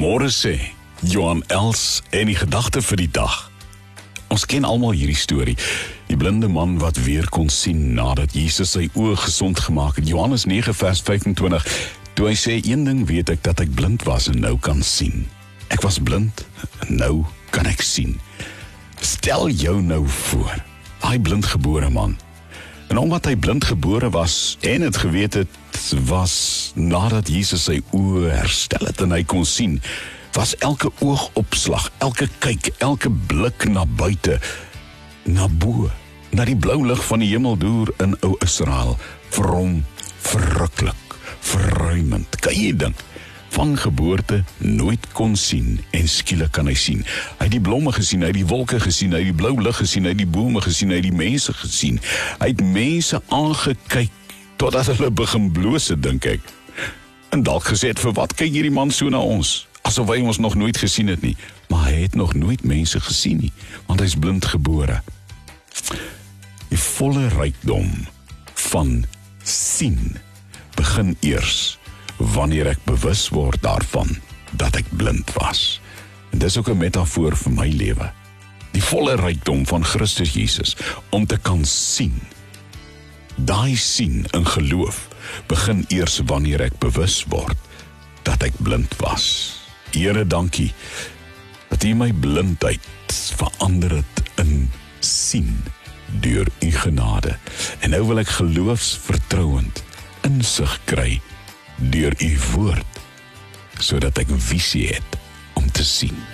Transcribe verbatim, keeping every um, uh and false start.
Goeiemôre sê Johan Els en die gedagte vir die dag. Ons ken almal hierdie storie. Die blinde man wat weer kon sien nadat Jesus sy oë gesond gemaak het. Johannes nege vers vyfentwintig. Toe hy sê, een ding weet ek dat ek blind was en nou kan sien. Ek was blind en nou kan ek sien. Stel jou nou voor, hy blindgebore man. En omdat hy blindgebore was en het geweet het, was nadat Jesus sy oë herstel het en hy kon sien, was elke oogopslag, elke kyk, elke blik na buite, na bo, na die blou lig van die hemeldoer in ou Israel, vir hom verruklik, verruimend. Kan jy dink, van geboorte nooit kon sien en skielik kan hy sien. Hy het die blomme gesien, hy het die wolke gesien, hy het die blou lig gesien, hy het die bome gesien, hy het die mense gesien. Hy het mense aangekyk totdat hulle begin bloos het, dink ek. En dalk gesê het, vir wat kyk hierdie man so na ons? Asof hy ons nog nooit gesien het nie. Maar hy het nog nooit mense gesien nie, want hy is blindgebore. Die volle rykdom van sien begin eers wanneer ek bewus word daarvan dat ek blind was. En dis ook 'n metafoor vir my lewe. Die volle rykdom van Christus Jesus om te kan sien. Daai sien in geloof begin eers wanneer ek bewus word dat ek blind was. Here, dankie dat U my blindheid verander het in sien deur U genade. En nou wil ek geloofsvertrouend insig kry deur U woord, sodat ek visie het om te sien.